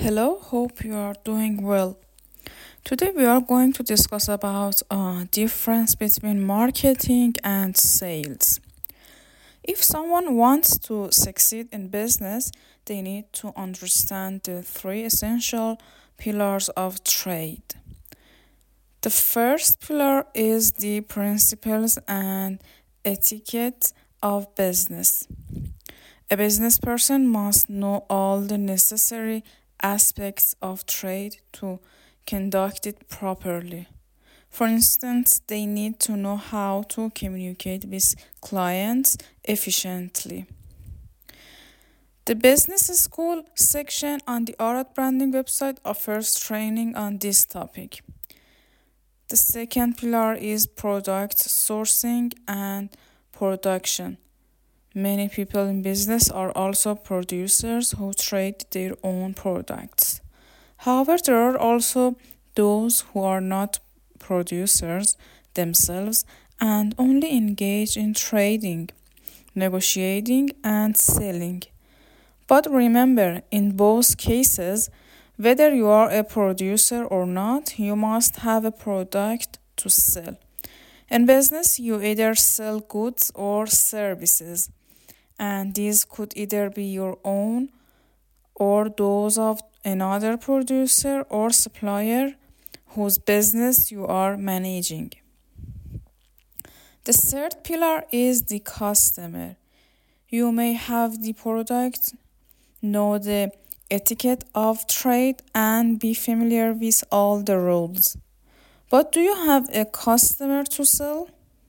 Hello, hope you are doing well. Today we are going to discuss about difference between marketing and sales. If someone wants to succeed in business, they need to understand the three essential pillars of trade. The first pillar is the principles and etiquette of business. A business person must know all the necessary aspects of trade to conduct it properly. For instance, they need to know how to communicate with clients efficiently. The Business School section on the Arad Branding website offers training on this topic. The second pillar is product sourcing and production. Many people in business are also producers who trade their own products. However, there are also those who are not producers themselves and only engage in trading, negotiating, and selling. But remember, in both cases, whether you are a producer or not, you must have a product to sell. In business, you either sell goods or services, and these could either be your own or those of another producer or supplier whose business you are managing. The third pillar is the customer. You may have the product, know the etiquette of trade, and be familiar with all the rules. But do you have a customer to sell?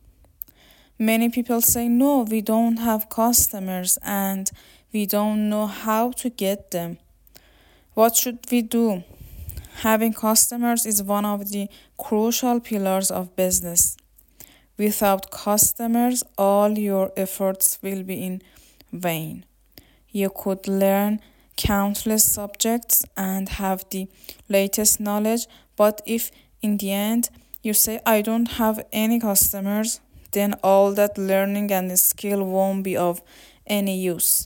Many people say, no, we don't have customers and we don't know how to get them. What should we do? Having customers is one of the crucial pillars of business. Without customers, all your efforts will be in vain. You could learn countless subjects and have the latest knowledge, but if in the end you say, I don't have any customers, then all that learning and skill won't be of any use.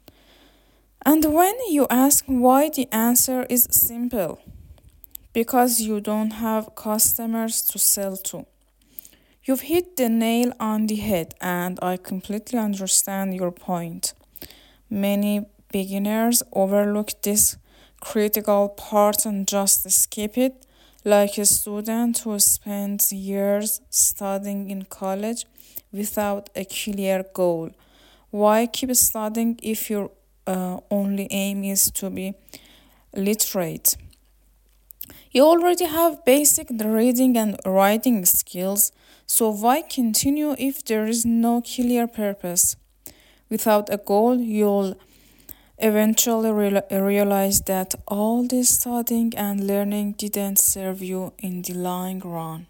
And when you ask why, the answer is simple. Because you don't have customers to sell to. You've hit the nail on the head, and I completely understand your point. Many beginners overlook this critical part and just skip it, like a student who spends years studying in college without a clear goal. Why keep studying if your only aim is to be literate? You already have basic reading and writing skills, so why continue if there is no clear purpose? Without a goal, you'll eventually realize that all this studying and learning didn't serve you in the long run.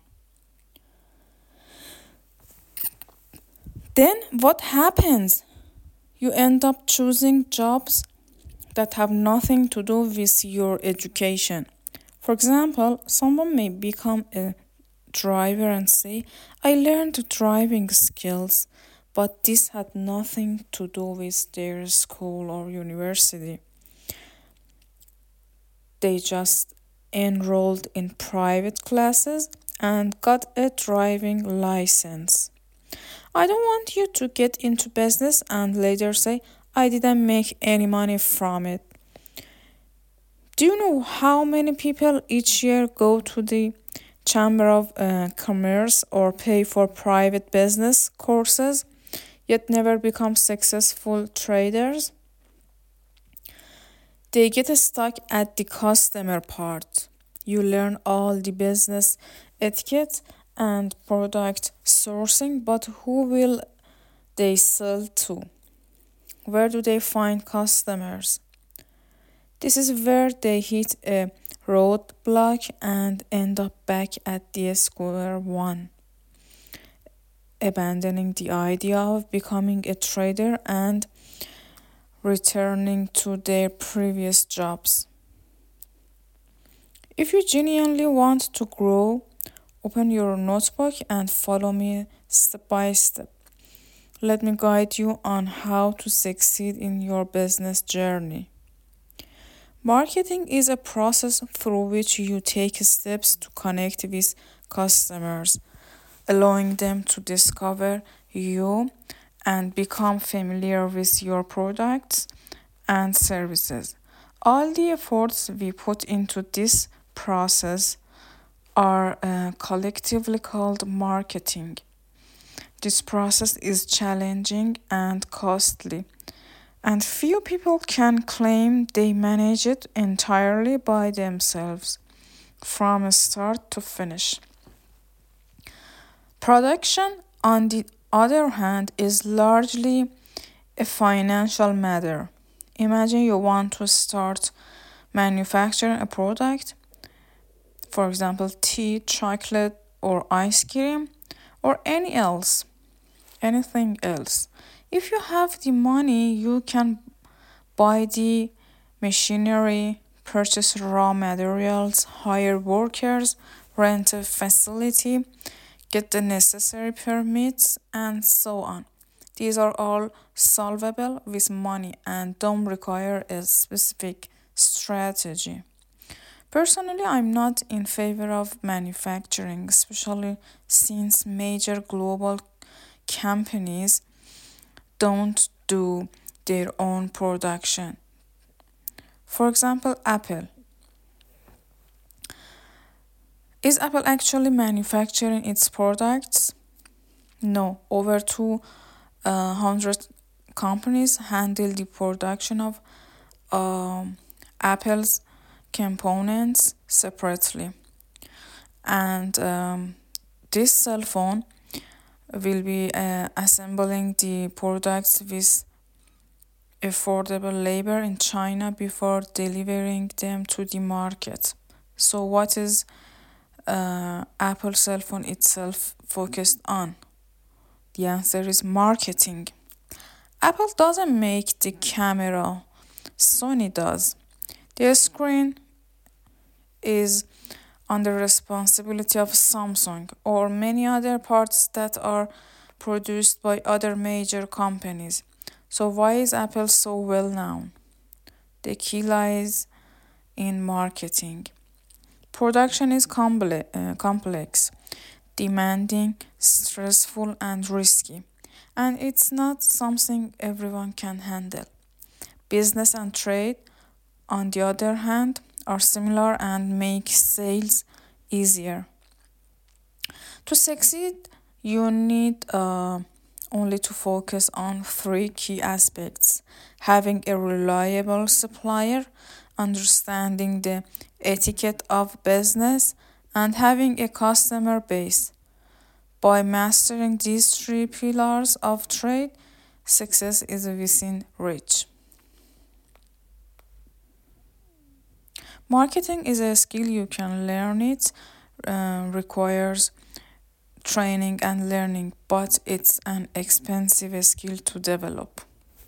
Then what happens? You end up choosing jobs that have nothing to do with your education. For example, someone may become a driver and say, I learned driving skills, but this had nothing to do with their school or university. They just enrolled in private classes and got a driving license. I don't want you to get into business and later say, I didn't make any money from it. Do you know how many people each year go to the Chamber of Commerce or pay for private business courses, yet never become successful traders? They get stuck at the customer part. You learn all the business etiquette and product sourcing, but who will they sell to? Where do they find customers? This is where they hit a roadblock and end up back at the square one, abandoning the idea of becoming a trader and returning to their previous jobs. If you genuinely want to grow, open your notebook and follow me step by step. Let me guide you on how to succeed in your business journey. Marketing is a process through which you take steps to connect with customers, allowing them to discover you and become familiar with your products and services. All the efforts we put into this process are collectively called marketing. This process is challenging and costly, and few people can claim they manage it entirely by themselves from start to finish. Production, on the other hand, is largely a financial matter. Imagine you want to start manufacturing a product, for example, tea, chocolate, or ice cream, or anything else. If you have the money, you can buy the machinery, purchase raw materials, hire workers, rent a facility, get the necessary permits, and so on. These are all solvable with money and don't require a specific strategy. Personally, I'm not in favor of manufacturing, especially since major global companies don't do their own production. For example, Apple. Is Apple actually manufacturing its products? No, over 200 companies handle the production of Apple's components separately. And this cell phone will be assembling the products with affordable labor in China before delivering them to the market. So, what is Apple cell phone itself focused on? The answer is marketing. Apple doesn't make the camera, Sony does. The screen is on the responsibility of Samsung or many other parts that are produced by other major companies. So, why is Apple so well known? The key lies in marketing. Production is complex, demanding, stressful, and risky, and it's not something everyone can handle. Business and trade, on the other hand, are similar and make sales easier. To succeed, you need only to focus on three key aspects: having a reliable supplier, understanding the etiquette of business, and having a customer base. By mastering these three pillars of trade, success is within reach. Marketing is a skill you can learn it, requires training and learning, but it's an expensive skill to develop.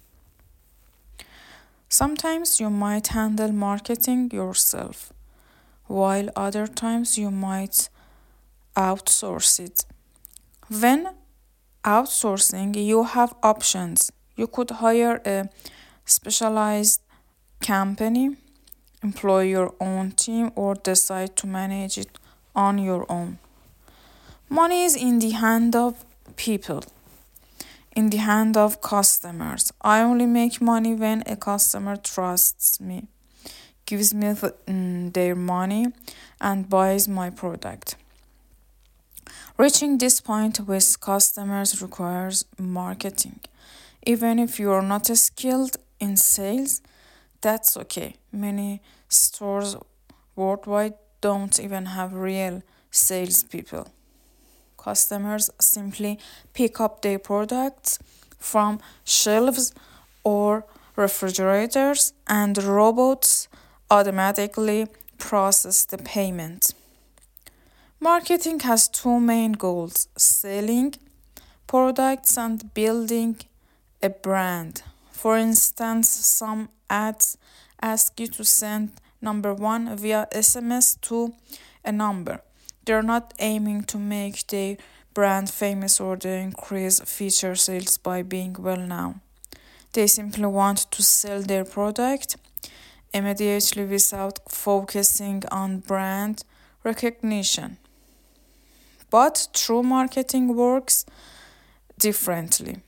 Sometimes you might handle marketing yourself, while other times you might outsource it. When outsourcing, you have options. You could hire a specialized company, employ your own team, or decide to manage it on your own. Money is in the hand of people, in the hand of customers. I only make money when a customer trusts me, gives me their money, and buys my product. Reaching this point with customers requires marketing. Even if you are not skilled in sales, that's okay. Many stores worldwide don't even have real salespeople. Customers simply pick up their products from shelves or refrigerators, and robots automatically process the payment. Marketing has two main goals: selling products and building a brand. For instance, some ads ask you to send number one via SMS to a number. They're not aiming to make their brand famous or to increase feature sales by being well known. They simply want to sell their product immediately without focusing on brand recognition. But true marketing works differently.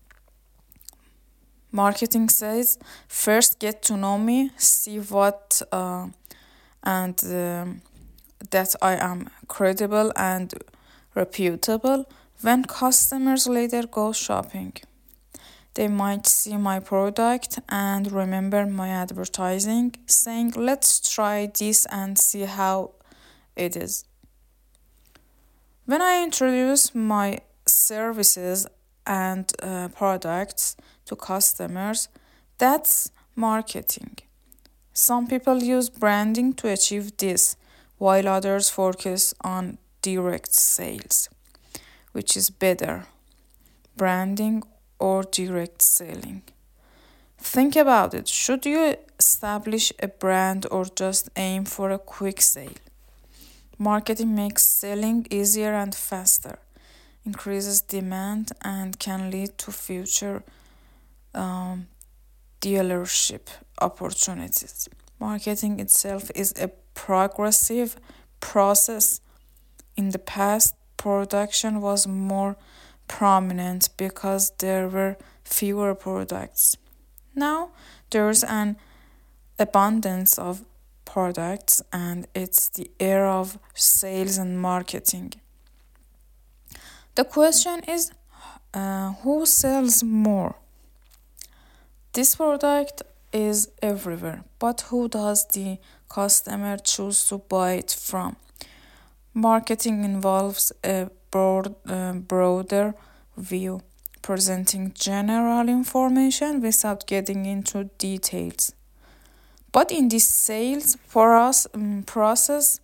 Marketing says, first get to know me, see what and that I am credible and reputable. When customers later go shopping, they might see my product and remember my advertising, saying, let's try this and see how it is. When I introduce my services and products to customers, that's marketing. Some people use branding to achieve this, while others focus on direct sales. Which is better, branding or direct selling? Think about it. Should you establish a brand or just aim for a quick sale? Marketing makes selling easier and faster, increases demand, and can lead to future um, dealership opportunities. Marketing itself is a progressive process. In the past, production was more prominent because there were fewer products. Now, there's an abundance of products, and it's the era of sales and marketing. The question is who sells more? This product is everywhere, but who does the customer choose to buy it from? Marketing involves a broader view, presenting general information without getting into details. But in this sales process,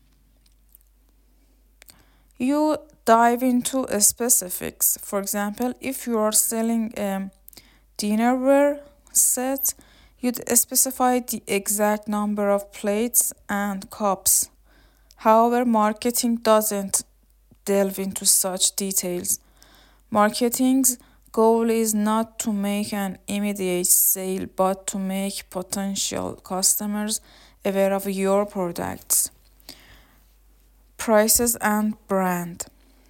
you dive into specifics. For example, if you are selling a dinnerware set, you'd specify the exact number of plates and cups. However, marketing doesn't delve into such details. Marketing's goal is not to make an immediate sale, but to make potential customers aware of your products, prices, and brand.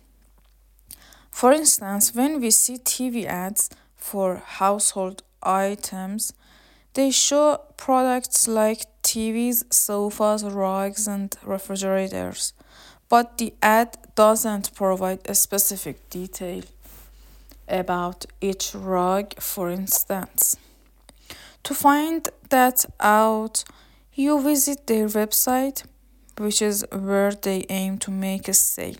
For instance, when we see TV ads for household items, they show products like TVs, sofas, rugs, and refrigerators, but the ad doesn't provide a specific detail about each rug, for instance. To find that out, you visit their website, which is where they aim to make a sale.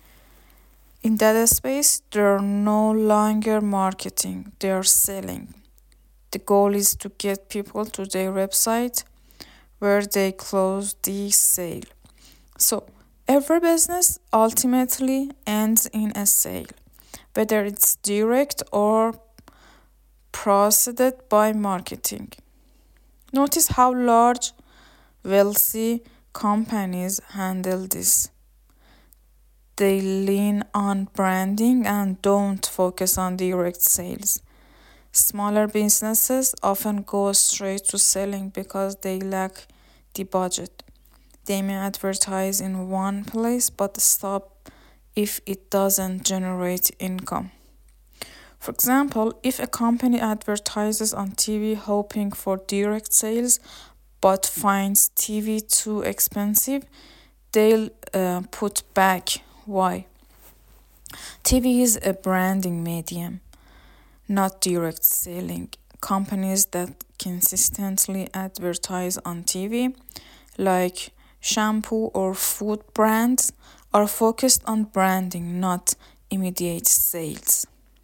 In that space, they're no longer marketing, they're selling. The goal is to get people to their website where they close the sale. So, every business ultimately ends in a sale, whether it's direct or preceded by marketing. Notice how large, wealthy companies handle this. They lean on branding and don't focus on direct sales. Smaller businesses often go straight to selling because they lack the budget. They may advertise in one place but stop if it doesn't generate income. For example, if a company advertises on TV hoping for direct sales but finds TV too expensive, they'll put back. Why? TV is a branding medium, not direct selling. Companies that consistently advertise on TV, like shampoo or food brands, are focused on branding, not immediate sales.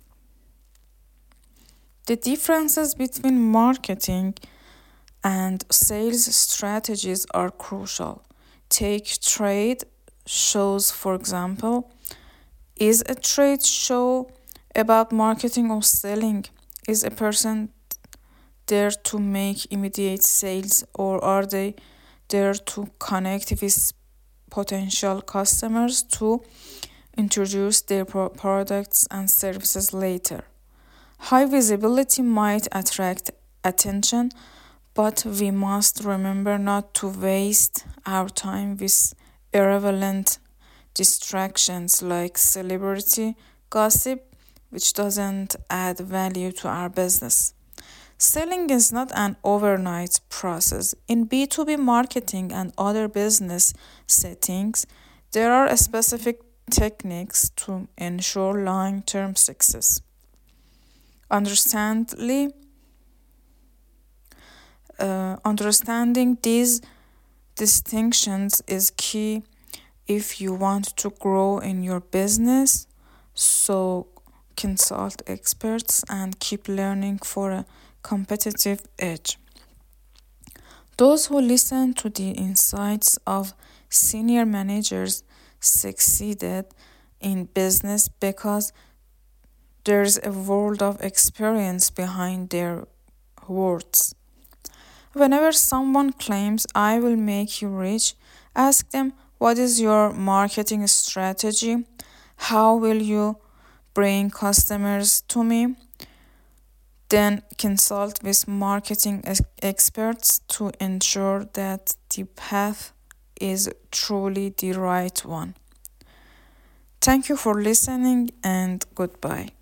The differences between marketing and sales strategies are crucial. Take trade shows, for example. Is a trade show about marketing or selling? Is a person there to make immediate sales, or are they there to connect with potential customers to introduce their products and services later? High visibility might attract attention, But we must remember not to waste our time with irrelevant distractions like celebrity gossip, which doesn't add value to our business. Selling is not an overnight process. In B2B marketing and other business settings, there are specific techniques to ensure long term success. Understandably, understanding these distinctions is key if you want to grow in your business. So, consult experts and keep learning for a competitive edge. Those who listen to the insights of senior managers succeeded in business because there's a world of experience behind their words. Whenever someone claims, I will make you rich, ask them, what is your marketing strategy? How will you bring customers to me? Then consult with marketing experts to ensure that the path is truly the right one. Thank you for listening and goodbye.